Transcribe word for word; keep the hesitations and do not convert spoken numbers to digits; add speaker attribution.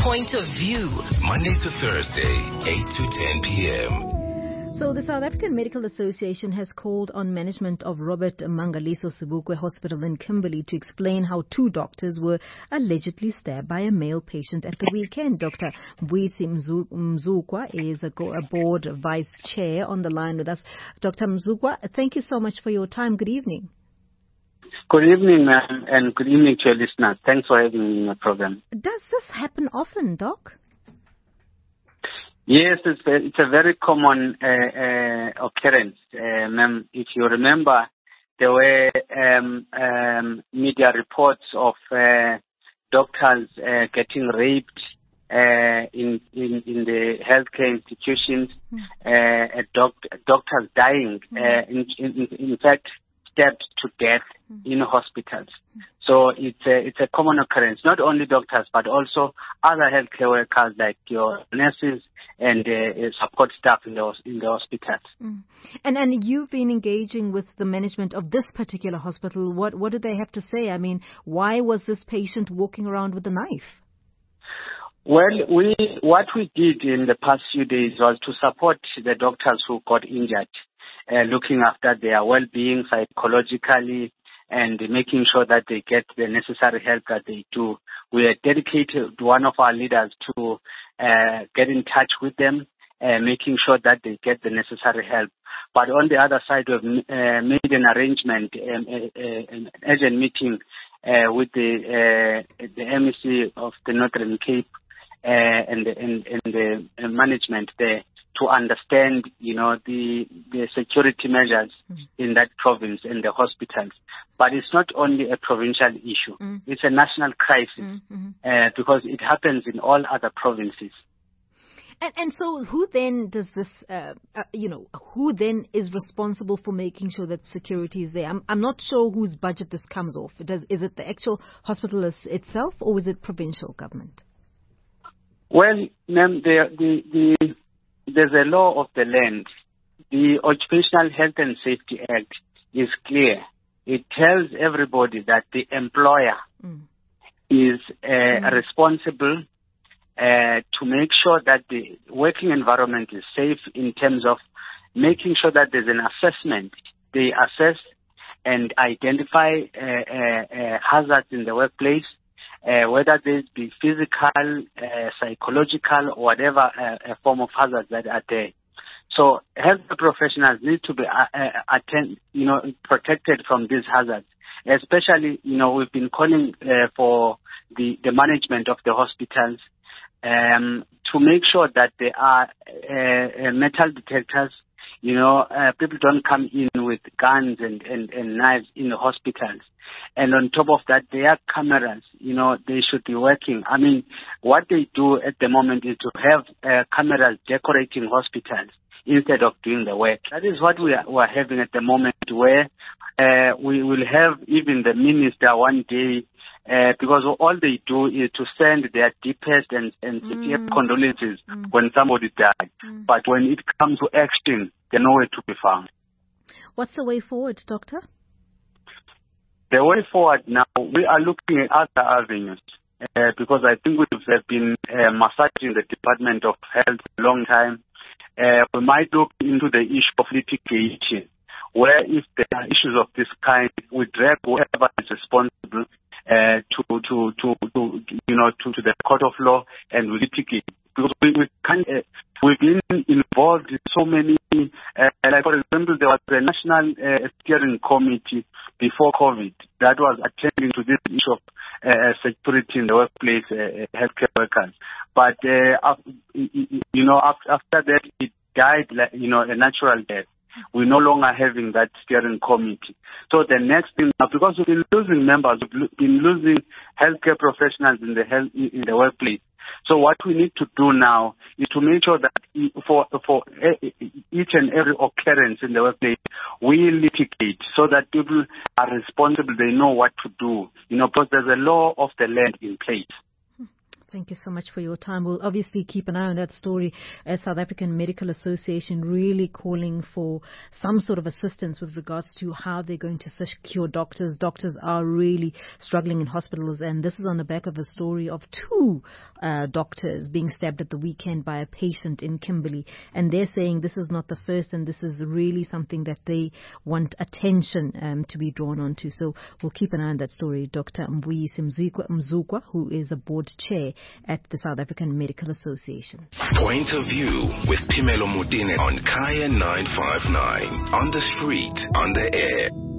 Speaker 1: point of view. Monday to Thursday, eight to ten p.m.
Speaker 2: So the South African Medical Association has called on management of Robert Mangaliso Sobukwe Hospital in Kimberley to explain how two doctors were allegedly stabbed by a male patient at the weekend. Doctor Mbuyisi Mzukwa is a board vice chair on the line with us. Doctor Mzukwa, thank you so much for your time. Good evening.
Speaker 3: Good evening, ma'am, and good evening to your listeners. Thanks for having me in the program.
Speaker 2: Does this happen often, Doc?
Speaker 3: Yes, it's a, it's a very common uh, uh, occurrence, uh, ma'am. If you remember, there were um, um, media reports of uh, doctors uh, getting raped uh, in, in in the healthcare institutions, mm. uh, doc- doctors dying, mm. uh, in, in, in fact, stabbed to death mm. in hospitals. Mm. So it's a, it's a common occurrence, not only doctors, but also other healthcare workers like your nurses and uh, support staff in the, in the hospitals.
Speaker 2: Mm. And and you've been engaging with the management of this particular hospital. What what did they have to say? I mean, why was this patient walking around with a knife?
Speaker 3: Well, we what we did in the past few days was to support the doctors who got injured, uh, looking after their well-being psychologically, and making sure that they get the necessary help that they do. We are dedicated, one of our leaders, to uh, get in touch with them, uh, making sure that they get the necessary help. But on the other side, we've uh, made an arrangement, um, uh, uh, an urgent meeting uh, with the uh, the M E C of the Northern Cape uh, and, the, and, and the management there, to understand, you know, the the security measures mm. in that province and the hospitals. But it's not only a provincial issue. Mm. It's a national crisis mm-hmm. uh, because it happens in all other provinces.
Speaker 2: And, and so who then does this, uh, uh, you know, who then is responsible for making sure that security is there? I'm, I'm not sure whose budget this comes off. Does, is it the actual hospital itself, or is it provincial government?
Speaker 3: Well, ma'am, the, the, the there's a law of the land. The Occupational Health and Safety Act is clear. It tells everybody that the employer mm. is uh, mm. responsible uh, to make sure that the working environment is safe in terms of making sure that there's an assessment. They assess and identify uh, uh, uh, hazards in the workplace, Uh, whether they be physical, uh, psychological, or whatever uh, form of hazards that are there. So health professionals need to be uh, uh, attend, you know, protected from these hazards. Especially, you know, we've been calling uh, for the, the management of the hospitals um, to make sure that there are uh, uh, metal detectors. You know, uh, people don't come in with guns and, and, and knives in the hospitals. And on top of that, there are cameras. You know, they should be working. I mean, what they do at the moment is to have uh, cameras decorating hospitals instead of doing the work. That is what we are, we are having at the moment, where uh, we will have even the minister one day, uh, because all they do is to send their deepest and, and sincere mm. condolences mm. when somebody died. Mm. But when it comes to action, they're nowhere to be found.
Speaker 2: What's the way forward, Doctor?
Speaker 3: The way forward now, we are looking at other avenues uh, because I think we've been uh, massaging the Department of Health a long time. Uh, we might look into the issue of litigation, where if there are issues of this kind, we drag whoever is responsible uh, to, to, to, to, you know, to, to the court of law and we litigate. Because we, we can't, uh, we've been involved in so many, uh, like for example, there was a national uh, steering committee before COVID that was attending to this issue of uh, security in the workplace, uh, healthcare workers. But, uh, you know, after that, it died, like, you know, a natural death. We're no longer having that steering committee. So the next thing, because we've been losing members, we've been losing healthcare professionals in the health, in the workplace. So what we need to do now is to make sure that for for each and every occurrence in the workplace, we litigate so that people are responsible, they know what to do. You know, because there's a law of the land in place.
Speaker 2: Thank you so much for your time. We'll obviously keep an eye on that story as South African Medical Association really calling for some sort of assistance with regards to how they're going to secure doctors. Doctors are really struggling in hospitals, and this is on the back of a story of two uh, doctors being stabbed at the weekend by a patient in Kimberley. And they're saying this is not the first, and this is really something that they want attention um, to be drawn onto. So we'll keep an eye on that story. Doctor Mvuyisi Mzukwa, who is a board chair at the South African Medical Association.
Speaker 1: Point of View with Phemelo Motene on Kaya nine five nine. On the street, on the air.